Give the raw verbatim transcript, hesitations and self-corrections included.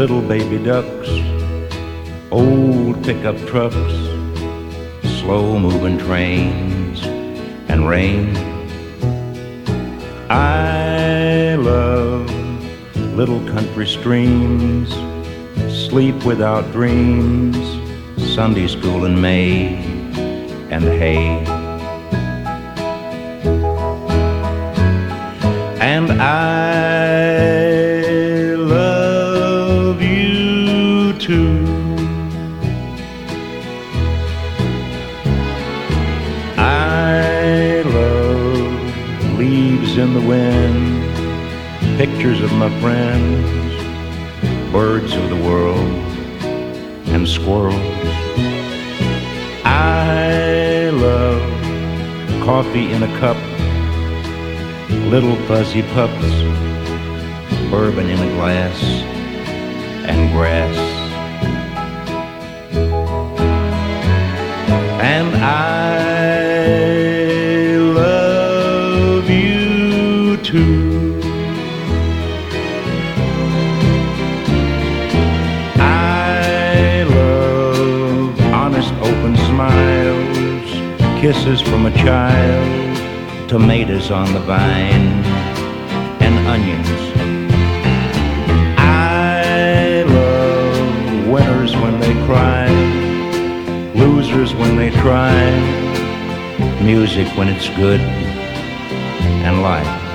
little baby ducks, old pickup trucks, slow-moving trains, and rain. I love little country streams, sleep without dreams, Sunday school in May, and hay. And I love you too. I love leaves in the wind, pictures of my friends, birds of the world, and squirrels. I love coffee in a cup, little fuzzy pups, bourbon in a glass, and grass. And I love you too. I love honest open smiles, kisses from a child, tomatoes on the vine, and onions. I love winners when they cry, losers when they try, music when it's good, and life